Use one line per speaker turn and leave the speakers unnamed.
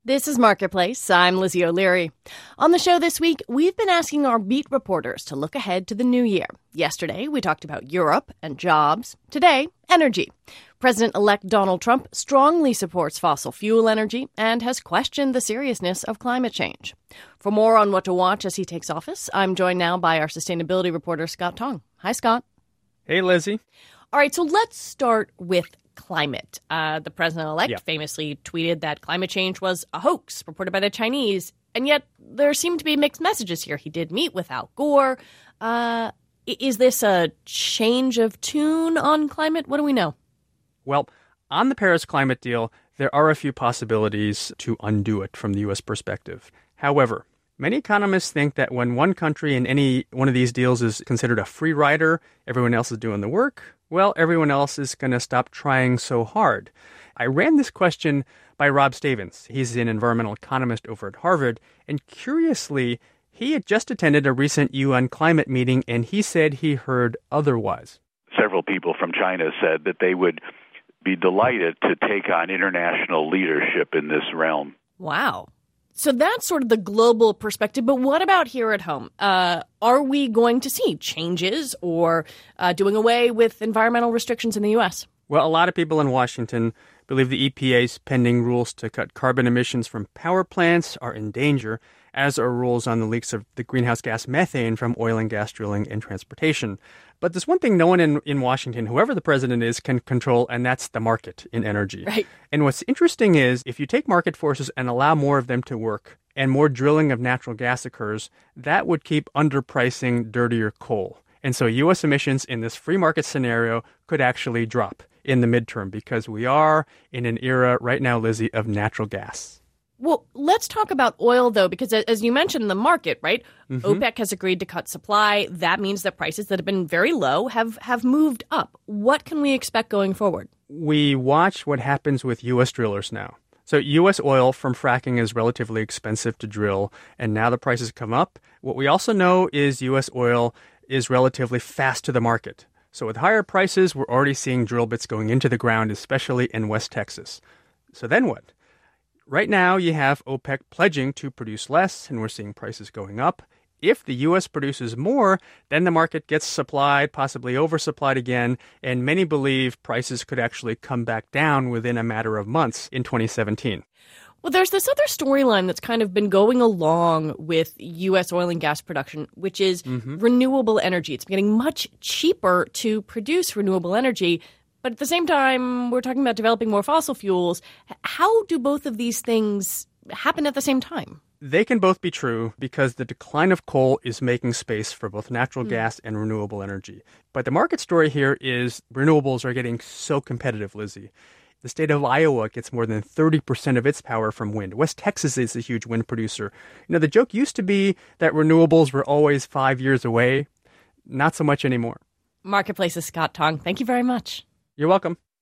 This is Marketplace. I'm Lizzie O'Leary. On the show this week, we've been asking our beat reporters to look ahead to the new year. Yesterday, we talked about Europe and jobs. Today, energy. President-elect Donald Trump strongly supports fossil fuel energy and has questioned the seriousness of climate change. For more on what to watch as he takes office, I'm joined now by our sustainability reporter, Scott Tong. Hi, Scott.
Hey, Lizzie.
All right, so let's start with climate. The president-elect famously tweeted that climate change was a hoax reported by the Chinese, and yet there seem to be mixed messages here. He did meet with Al Gore. Is this a change of tune on climate? What do we know?
Well, on the Paris climate deal, there are a few possibilities to undo it from the U.S. perspective. However, many economists think that when one country in any one of these deals is considered a free rider, everyone else is doing the work, well, everyone else is going to stop trying so hard. I ran this question by Rob Stavins. He's an environmental economist over at Harvard, and curiously, he had just attended a recent UN climate meeting, and he said he heard otherwise.
Several people from China said that they would be delighted to take on international leadership in this realm.
Wow. So that's sort of the global perspective. But what about here at home? Are we going to see changes or doing away with environmental restrictions in the U.S.?
Well, a lot of people in Washington believe the EPA's pending rules to cut carbon emissions from power plants are in danger, as are rules on the leaks of the greenhouse gas methane from oil and gas drilling and transportation. But there's one thing no one in Washington, whoever the president is, can control, and that's the market in energy.
Right.
And what's interesting is if you take market forces and allow more of them to work and more drilling of natural gas occurs, that would keep underpricing dirtier coal. And so U.S. emissions in this free market scenario could actually drop in the midterm because we are in an era right now, Lizzie, of natural gas.
Well, let's talk about oil, though, because as you mentioned, the market, right? Mm-hmm. OPEC has agreed to cut supply. That means that prices that have been very low have moved up. What can we expect going forward?
We watch what happens with U.S. drillers now. So U.S. oil from fracking is relatively expensive to drill, and now the prices come up. What we also know is U.S. oil is relatively fast to the market. So with higher prices, we're already seeing drill bits going into the ground, especially in West Texas. So then what? Right now, you have OPEC pledging to produce less, and we're seeing prices going up. If the U.S. produces more, then the market gets supplied, possibly oversupplied again, and many believe prices could actually come back down within a matter of months in 2017.
Well, there's this other storyline that's kind of been going along with U.S. oil and gas production, which is renewable energy. It's getting much cheaper to produce renewable energy. But at the same time, we're talking about developing more fossil fuels. How do both of these things happen at the same time?
They can both be true because the decline of coal is making space for both natural gas and renewable energy. But the market story here is renewables are getting so competitive, Lizzie. The state of Iowa gets more than 30% of its power from wind. West Texas is a huge wind producer. You know, the joke used to be that renewables were always 5 years away. Not so much anymore.
Marketplace's Scott Tong. Thank you very much.
You're welcome.